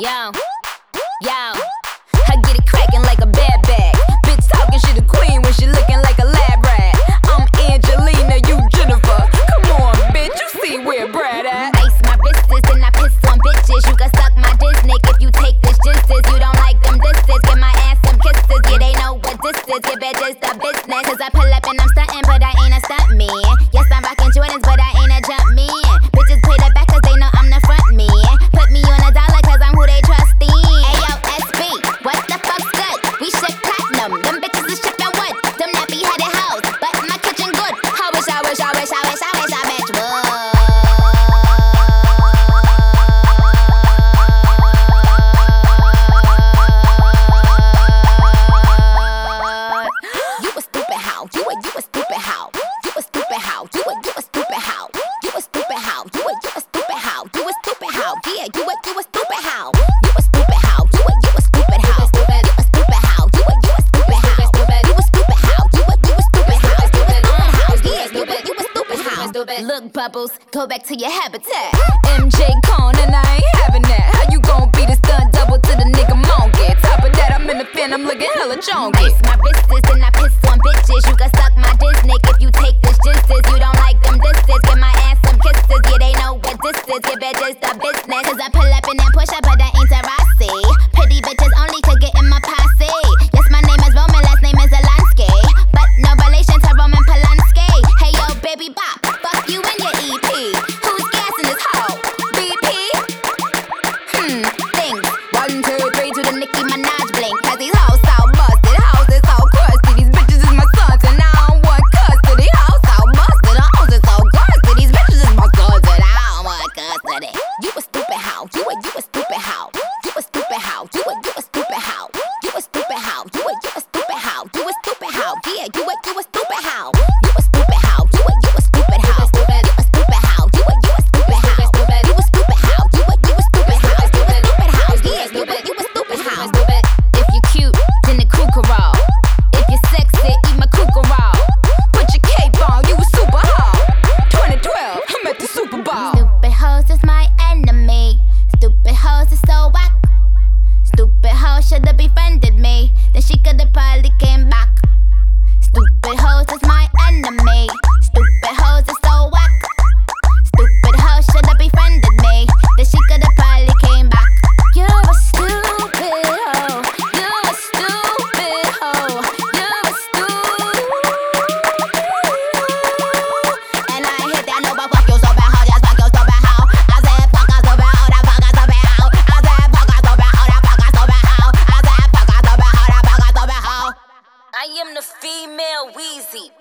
Yo, I get it crackin' like a bad bag. Bitch talking, she the queen when she looking like a lab rat. I'm Angelina, you Jennifer. Come on, bitch, you see where Brad at? Ice my wrists and I piss on bitches. You can suck my Disney if you take this justice. You don't like them disses, give my ass some kisses. Yeah, they know what this is, yeah, bitch, it's the business. Cause I pull up and I'm stuntin', but I ain't a stunt man. Yes, I'm rockin' Jordans, but I ain't a jump man. Bitches play the back cause they know I'm the front man. Put me on a dollar cause I'm who they trust in. Ayo, SB, what the fuck's good? We ship platinum, them bitches is shippin' wood. Them nappy headed hoes, but my kitchen good. I wish I bitch would. You a stupid hoe. You a stupid hoe. You a stupid hoe. You a stupid hoe. You a stupid hoe. You a stupid hoe. You a stupid hoe. Yeah, you a stupid hoe. You a stupid hoe. You a stupid hoe. You a stupid hoe. You a stupid hoe. You a stupid hoe. You a stupid hoe. Yeah, you a stupid hoe. Look, Bubbles, go back to your habitat. MJ Con and I ain't having that. How you gon' be the stunt double to the nigga monkey? Top of that, I'm in the fin, I'm looking hella chonky. Ice my wrists and I piss on bitches. You can suck my Disney if you take this justice. You don't like them disses, give my ass some kisses. Yeah, they know what this is, yeah, bitch, it's the business. Cause I pull up and then push up, but I ain't Tarasi. Pretty bitches only could get in my posse. Yes, my name is Roman, last name is Alansky, but no relation to Roman Polanski. Hey yo, baby bop, fuck you and your EP. Who's gassing this hoe? BP? Things 1, 2, 3 to the Nicki Minaj blink. Cause these hoes so busted, hoes is so crusty. These bitches is my sons and I don't want custody. Hoes so busted, hoes is so crusty. These bitches is my sons and I don't want custody. You a stupid hoe. You a stupid hoe. You a stupid hoe. You a stupid hoe. You a stupid hoe. You a stupid hoe. You a stupid hoe. Yeah, you a stupid hoe. You a stupid hoe. You a stupid hoe. You a stupid hoe. You a stupid hoe. You a stupid hoe. You a stupid hoe. You a stupid hoe. Yeah, you a stupid hoe. If you cute, then the crew can roll. If you're sexy, eat my kookaroo. Put your cape on, you a super hoe. 2012, I'm at the Super Bowl. Stupid hoes is my enemy. Stupid hoes is so whack. Stupid hoe should've befriended me, then she could've probably came back. Stupid hoes is my enemy. Stupid hoes is so whack. Stupid hoe should've befriended me, then she could've probably came back. You're a stupid hoe. You're a stupid hoe. You're a stupid. And I hit that no, but fuck you so bad, hoe. Just fuck you so bad, hoe. I said fuck us so bad, hoe. That fuck us so bad, hoe. I said fuck us so bad, hoe. That fuck us so bad, hoe. I said fuck us so bad, hoe. That fuck us so bad, hoe. I am the female Weezy.